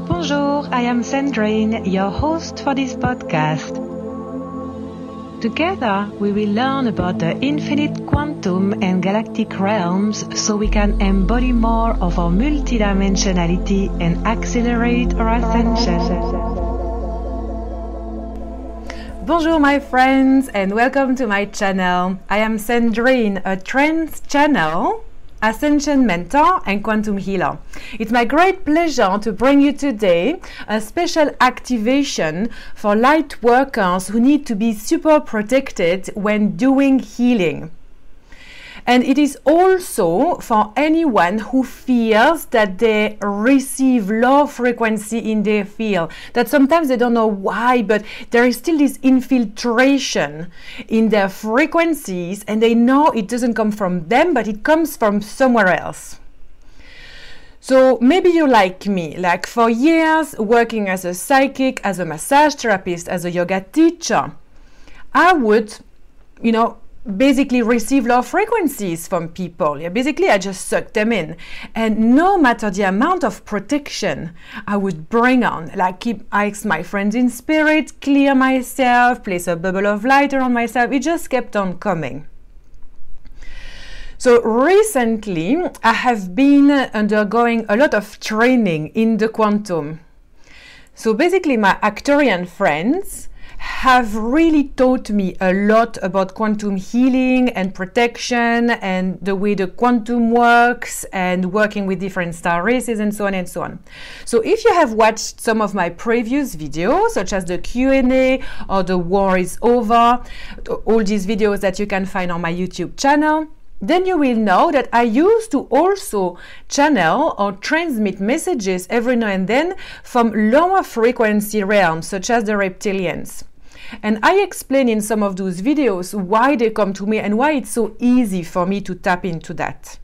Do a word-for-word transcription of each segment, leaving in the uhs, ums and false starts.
Bonjour, I am Sandrine, your host for this podcast. Together, we will learn about the infinite quantum and galactic realms so we can embody more of our multidimensionality and accelerate our ascension. Bonjour my friends and welcome to my channel. I am Sandrine, a trance channel, ascension mentor and quantum healer. It's my great pleasure to bring you today a special activation for light workers who need to be super protected when doing healing. And it is also for anyone who fears that they receive low frequency in their field, that sometimes they don't know why, but there is still this infiltration in their frequencies and they know it doesn't come from them, but it comes from somewhere else. So maybe you're like me, like for years working as a psychic, as a massage therapist, as a yoga teacher, I would, you know, basically receive low frequencies from people. Yeah, basically I just suck them in, and no matter the amount of protection I would bring on, like keep ask my friends in spirit, clear myself, place a bubble of light around myself, it just kept on coming. So recently I have been undergoing a lot of training in the quantum. So basically my Arcturian friends have really taught me a lot about quantum healing and protection and the way the quantum works and working with different star races and so on and so on. So if you have watched some of my previous videos, such as the Q and A or the War is Over, all these videos that you can find on my YouTube channel, then you will know that I used to also channel or transmit messages every now and then from lower frequency realms, such as the reptilians. And I explain in some of those videos why they come to me and why it's so easy for me to tap into that.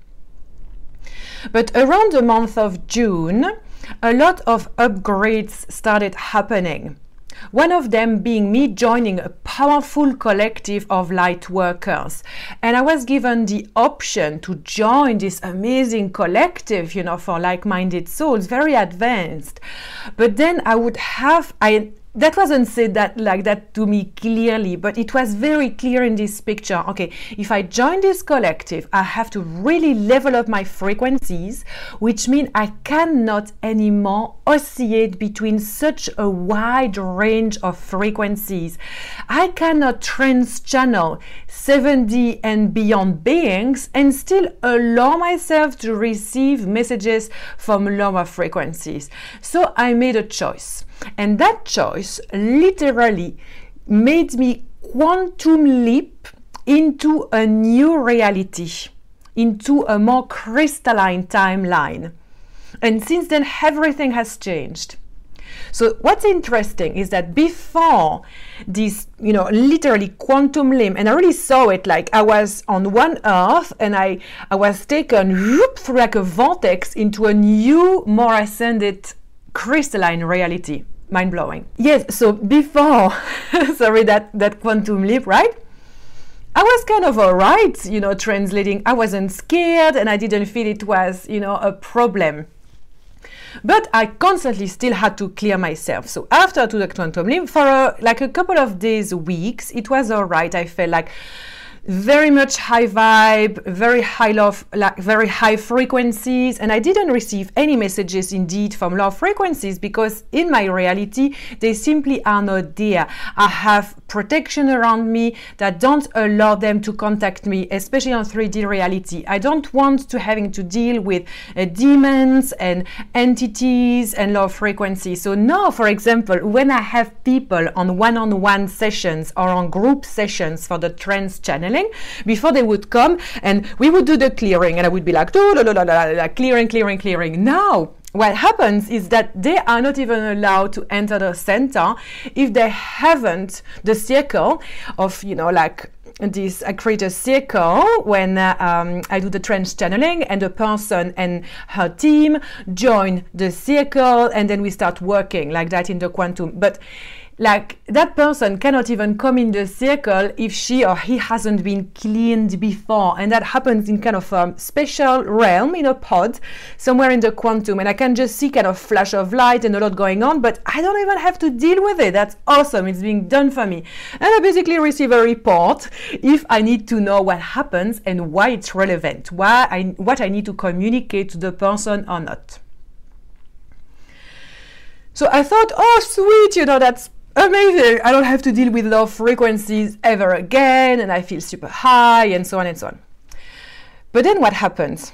But around the month of June, a lot of upgrades started happening. One of them being me joining a powerful collective of light workers. And I was given the option to join this amazing collective, you know, for like-minded souls, very advanced. But then I would have, I that wasn't said that like that to me clearly, but it was very clear in this picture. Okay, if I join this collective, I have to really level up my frequencies, which means I cannot anymore oscillate between such a wide range of frequencies. I cannot trans-channel seven D and beyond beings and still allow myself to receive messages from lower frequencies. So I made a choice. And that choice literally made me quantum leap into a new reality, into a more crystalline timeline. And since then, everything has changed. So what's interesting is that before this, you know, literally quantum leap, and I really saw it like I was on one earth and I, I was taken whoop, through like a vortex into a new, more ascended crystalline reality. Mind-blowing. Yes, so before, sorry, that, that quantum leap, right? I was kind of all right, you know, translating. I wasn't scared and I didn't feel it was, you know, a problem. But I constantly still had to clear myself. So after to the quantum leap, for a, like a couple of days, weeks, it was all right. I felt like very much high vibe, very high love, like very high frequencies, and I didn't receive any messages indeed from low frequencies because in my reality they simply are not there. I have protection around me that don't allow them to contact me, especially on three D reality. I don't want to having to deal with uh, demons and entities and low frequencies. So now, for example, when I have people on one-on-one sessions or on group sessions for the trance channeling, before they would come and we would do the clearing and I would be like, la, la, la, la, la, clearing, clearing, clearing. Now, what happens is that they are not even allowed to enter the center if they haven't the circle of, you know, like this, I create a circle when uh, um, I do the trance channeling and the person and her team join the circle and then we start working like that in the quantum. But like that person cannot even come in the circle if she or he hasn't been cleaned before. And that happens in kind of a special realm, in a pod, somewhere in the quantum. And I can just see kind of flash of light and a lot going on, but I don't even have to deal with it. That's awesome. It's being done for me. And I basically receive a report if I need to know what happens and why it's relevant, why I, what I need to communicate to the person or not. So I thought, oh, sweet, you know, that's amazing. I don't have to deal with low frequencies ever again, and I feel super high, and so on and so on. But then what happens?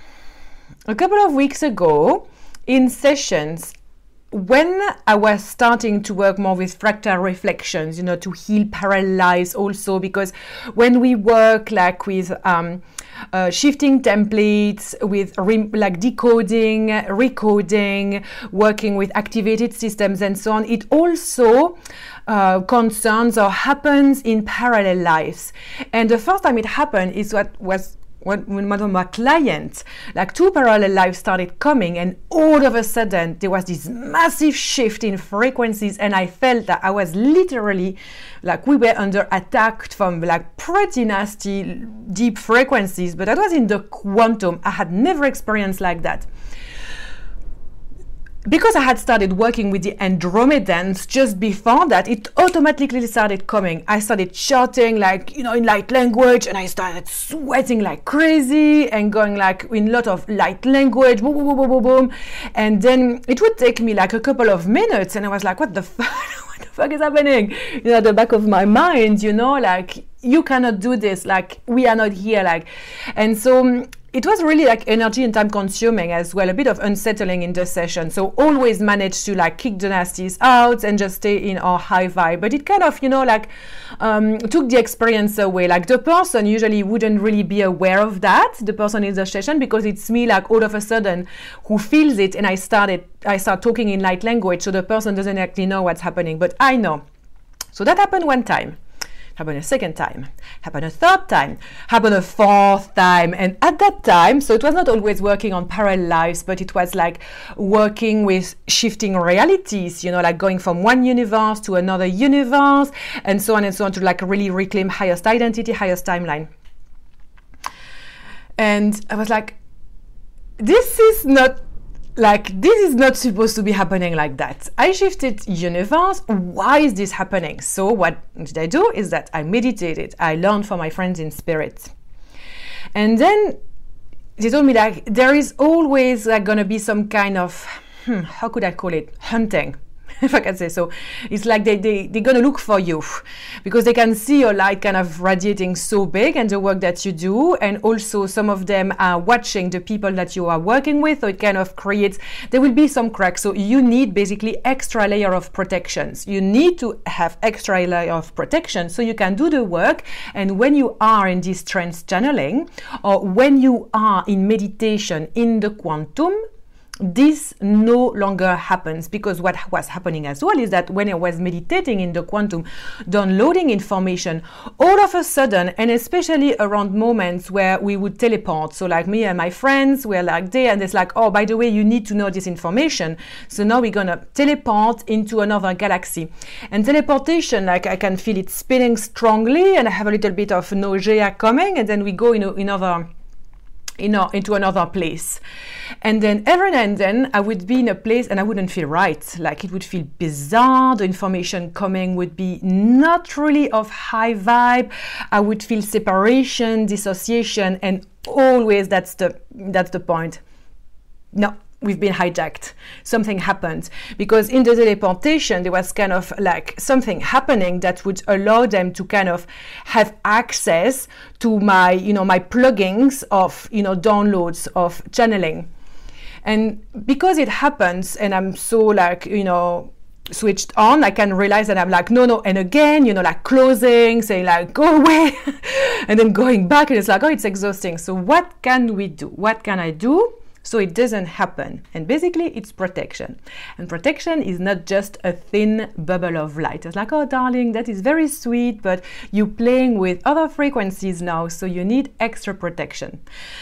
A couple of weeks ago, in sessions, when I was starting to work more with fractal reflections, you know, to heal parallel lives also, because when we work like with um, uh, shifting templates, with re- like decoding, recoding, working with activated systems and so on, it also uh, concerns or happens in parallel lives. And the first time it happened is what was When, when one of my clients, like two parallel lives started coming, and all of a sudden there was this massive shift in frequencies, and I felt that I was literally, like we were under attack from like pretty nasty deep frequencies, but that was in the quantum. I had never experienced like that. Because I had started working with the Andromedans just before that, it automatically started coming. I started shouting like, you know, in light language, and I started sweating like crazy and going like in a lot of light language, boom, boom, boom, boom, boom. And then it would take me like a couple of minutes, and I was like, what the fuck? What the fuck is happening? You know, at the back of my mind, you know, like, you cannot do this, like, we are not here, like, and so it was really like energy and time consuming as well, a bit of unsettling in the session. So always managed to like kick the nasties out and just stay in our high vibe. But it kind of, you know, like um, took the experience away. Like the person usually wouldn't really be aware of that, the person in the session, because it's me like all of a sudden who feels it, and I started, I start talking in light language, so the person doesn't actually know what's happening, but I know. So that happened one time. Happened a second time, happened a third time, happened a fourth time. And at that time, so it was not always working on parallel lives, but it was like working with shifting realities, you know, like going from one universe to another universe, and so on and so on, to like really reclaim highest identity, highest timeline. And I was like, this is not Like, this is not supposed to be happening like that. I shifted universe. Why is this happening? So what did I do is that I meditated. I learned from my friends in spirit. And then they told me like, there is always like going to be some kind of, hmm, how could I call it? Hunting. If I can say so. It's like they, they, they're going to look for you because they can see your light kind of radiating so big and the work that you do. And also some of them are watching the people that you are working with. So it kind of creates, there will be some cracks. So you need basically extra layer of protections. You need to have extra layer of protection so you can do the work. And when you are in this trance channeling, or when you are in meditation in the quantum, this no longer happens, because what was happening as well is that when I was meditating in the quantum, downloading information, all of a sudden, and especially around moments where we would teleport, so like me and my friends were like there, and it's like, oh, by the way, you need to know this information, so now we're gonna teleport into another galaxy. And teleportation, like I can feel it spinning strongly, and I have a little bit of nausea coming, and then we go in another You know, into another place. And then every now and then I would be in a place and I wouldn't feel right. Like it would feel bizarre. The information coming would be not really of high vibe. I would feel separation, dissociation, and always that's the that's the point. No, we've been hijacked. Something happened, because in the teleportation there was kind of like something happening that would allow them to kind of have access to my, you know, my plugins of, you know, downloads of channeling. And because it happens and I'm so like, you know, switched on, I can realize that I'm like, no, no, and again, you know, like closing, saying like, go away, and then going back, and it's like, oh, it's exhausting. So what can we do? What can I do so it doesn't happen? And basically it's protection. And protection is not just a thin bubble of light. It's like, oh darling, that is very sweet, but you're playing with other frequencies now, so you need extra protection.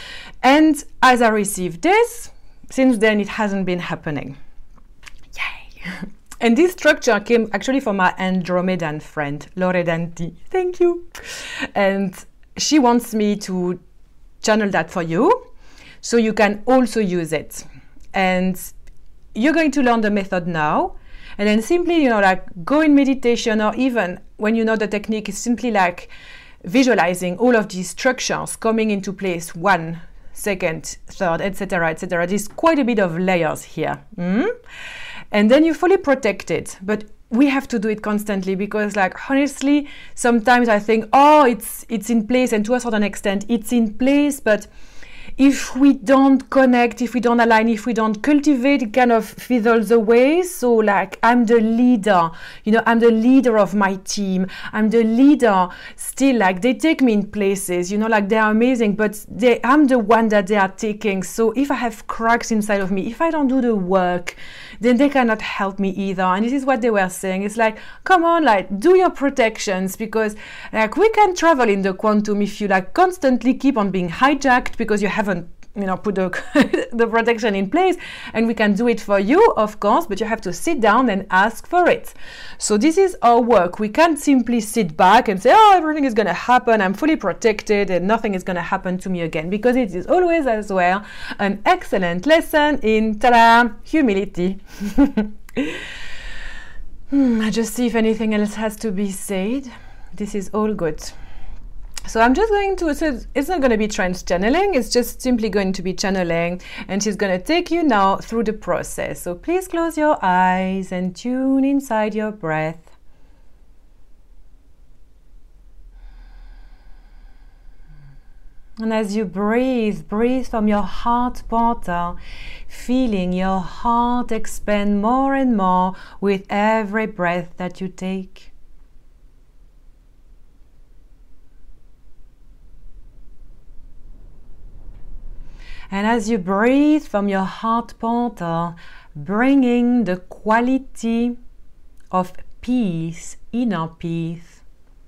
And as I received this, since then it hasn't been happening. Yay! And this structure came actually from my Andromedan friend, Loredanti. Thank you. And she wants me to channel that for you, so you can also use it. And you're going to learn the method now. And then simply, you know, like go in meditation, or even when you know the technique, is simply like visualizing all of these structures coming into place, one, second, third, et cetera, et cetera. There's quite a bit of layers here. Mm? And then you're fully protected. But we have to do it constantly, because like honestly, sometimes I think, oh, it's it's in place, and to a certain extent it's in place, but if we don't connect, if we don't align, if we don't cultivate, it kind of fizzles away. So like, I'm the leader, you know, I'm the leader of my team. I'm the leader still, like they take me in places, you know, like they're amazing, but they, I'm the one that they are taking. So if I have cracks inside of me, if I don't do the work, then they cannot help me either. And this is what they were saying. It's like, come on, like do your protections, because like we can travel in the quantum if you like constantly keep on being hijacked because you haven't, you know, put the, the protection in place. And we can do it for you, of course, but you have to sit down and ask for it. So this is our work. We can't simply sit back and say, oh, everything is going to happen, I'm fully protected and nothing is going to happen to me again, because it is always as well an excellent lesson in, ta-da, humility. hmm, I just see if anything else has to be said. This is all good. So I'm just going to, so it's not going to be trance channeling, it's just simply going to be channeling, and she's going to take you now through the process. So please close your eyes and tune inside your breath. And as you breathe, breathe from your heart portal, feeling your heart expand more and more with every breath that you take. And as you breathe from your heart portal, bringing the quality of peace, inner peace.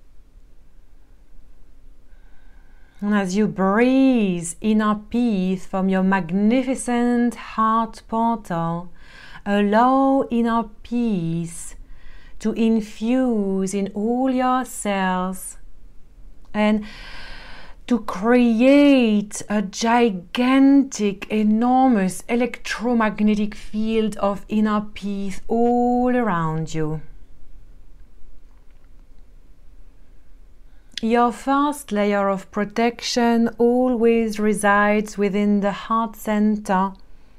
And as you breathe inner peace from your magnificent heart portal, allow inner peace to infuse in all your cells and to create a gigantic, enormous electromagnetic field of inner peace all around you. Your first layer of protection always resides within the heart center,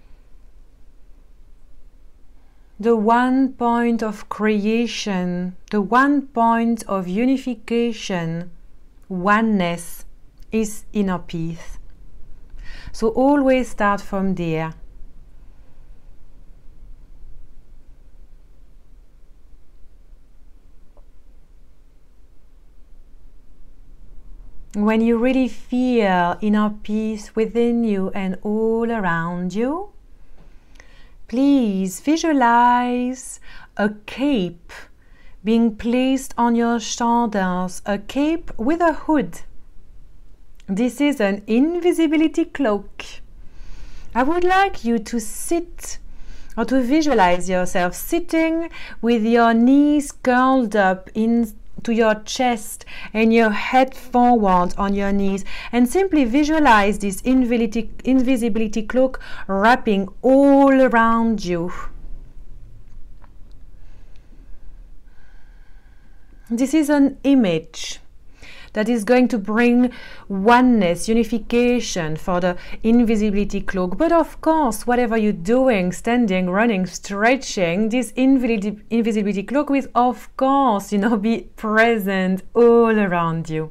the one point of creation, the one point of unification, oneness, is inner peace. So always start from there. When you really feel inner peace within you and all around you, please visualize a cape being placed on your shoulders, a cape with a hood. This is an invisibility cloak. I would like you to sit or to visualize yourself sitting with your knees curled up into your chest and your head forward on your knees, and simply visualize this invisibility, invisibility cloak wrapping all around you. This is an image that is going to bring oneness, unification for the invisibility cloak. But of course, whatever you're doing, standing, running, stretching, this invisibility cloak will, of course, you know, be present all around you.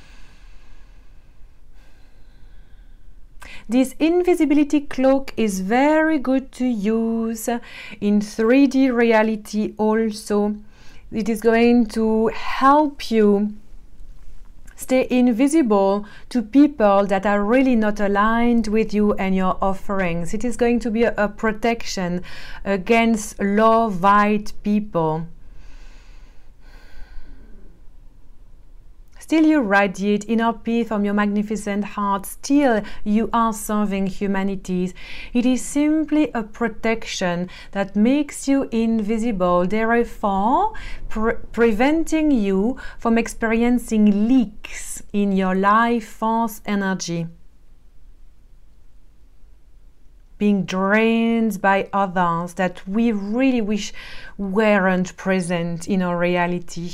This invisibility cloak is very good to use in three D reality also. It is going to help you stay invisible to people that are really not aligned with you and your offerings. It is going to be a, a protection against low-vibe people. Still you radiate inner peace from your magnificent heart. Still you are serving humanity. It is simply a protection that makes you invisible, therefore pre- preventing you from experiencing leaks in your life force energy, being drained by others that we really wish weren't present in our reality.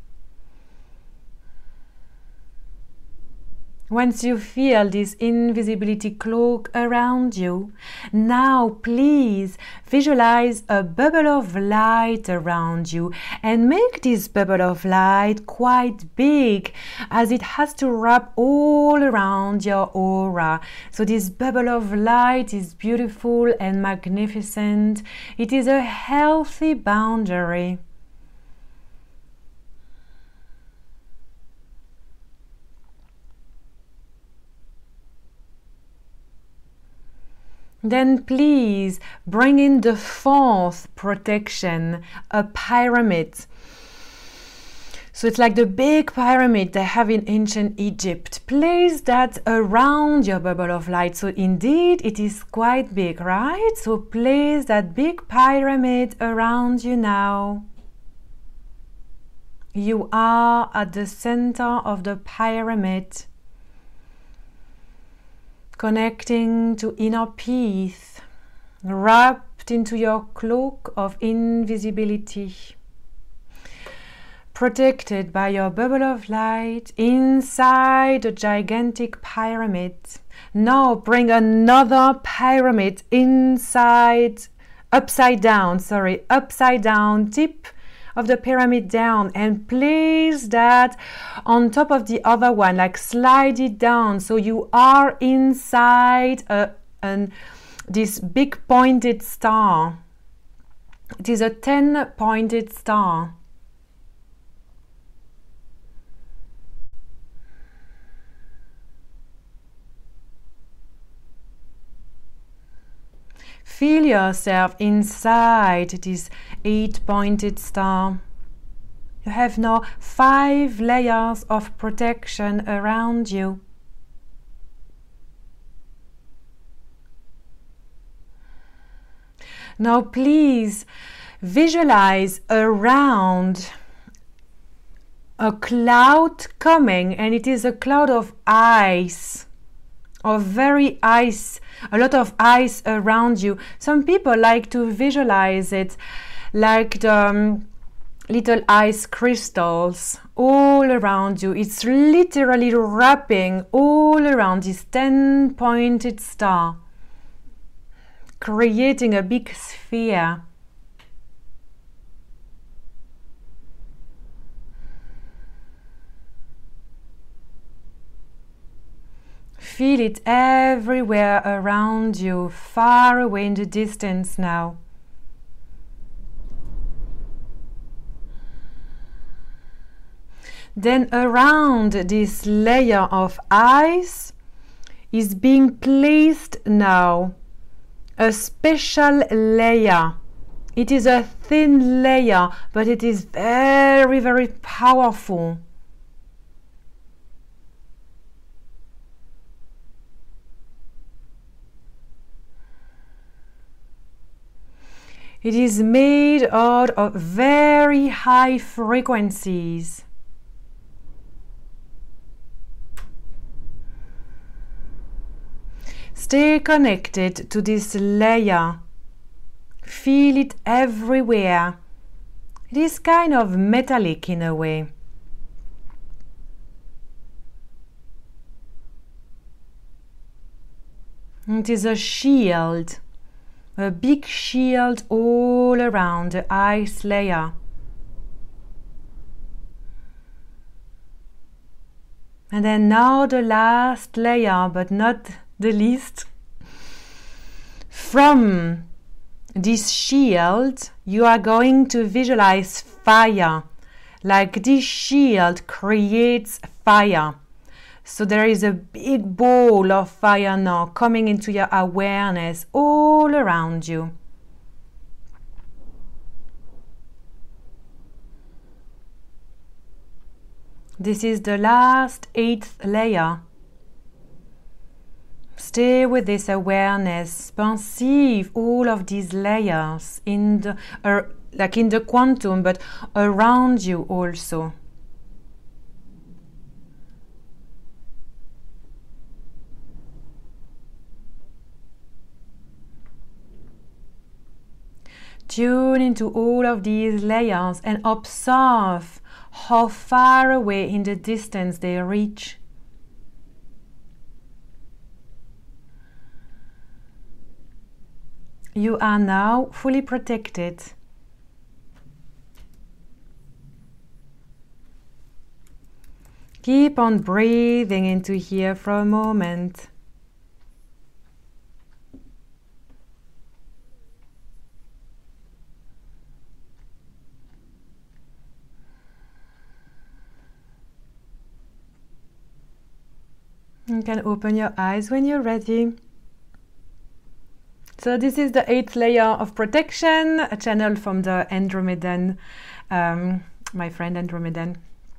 Once you feel this invisibility cloak around you, now please visualize a bubble of light around you and make this bubble of light quite big, as it has to wrap all around your aura. So this bubble of light is beautiful and magnificent. It is a healthy boundary. Then please bring in the fourth protection, a pyramid. So it's like the big pyramid they have in ancient Egypt. Place that around your bubble of light. So indeed it is quite big, right? So place that big pyramid around you now. You are at the center of the pyramid, connecting to inner peace, wrapped into your cloak of invisibility, protected by your bubble of light inside a gigantic pyramid. Now bring another pyramid inside, upside down, sorry, upside down, tip of the pyramid down, and place that on top of the other one, like slide it down, so you are inside a, an, this big pointed star. It is a ten pointed star. Feel yourself inside this eight-pointed star. You have now five layers of protection around you. Now please visualize around a cloud coming, and it is a cloud of ice, of very ice, a lot of ice around you. Some people like to visualize it like the um, little ice crystals all around you. It's literally wrapping all around this ten pointed star, creating a big sphere. Feel it everywhere around you, far away in the distance now. Then around this layer of ice is being placed now a special layer. It is a thin layer, but it is very, very powerful. It is made out of very high frequencies. Stay connected to this layer. Feel it everywhere. It is kind of metallic in a way. It is a shield. A big shield all around the ice layer. And then now the last layer, but not the least. From this shield, you are going to visualize fire. Like this shield creates fire. So there is a big ball of fire now coming into your awareness all around you. This is the last eighth layer. Stay with this awareness. Perceive all of these layers in the, uh, like in the quantum, but around you also. Tune into all of these layers and observe how far away in the distance they reach. You are now fully protected. Keep on breathing into here for a moment. You can open your eyes when you're ready. So this is the eighth layer of protection, a channel from the Andromedan, um, my friend Andromedan.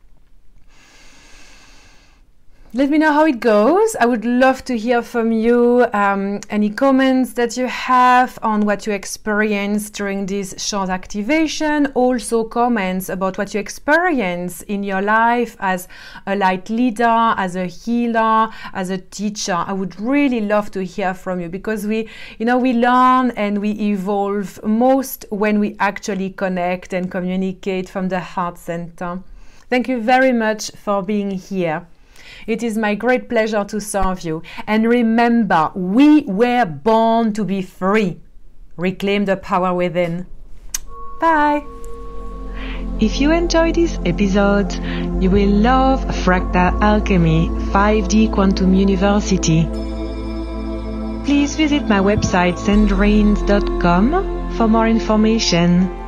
Let me know how it goes. I would love to hear from you. Um, any comments that you have on what you experienced during this short activation. Also comments about what you experience in your life as a light leader, as a healer, as a teacher. I would really love to hear from you, because we, you know, we learn and we evolve most when we actually connect and communicate from the heart center. Thank you very much for being here. It is my great pleasure to serve you. And remember, we were born to be free. Reclaim the power within. Bye. If you enjoyed this episode, you will love Fractal Alchemy five D Quantum University. Please visit my website sandrines dot com for more information.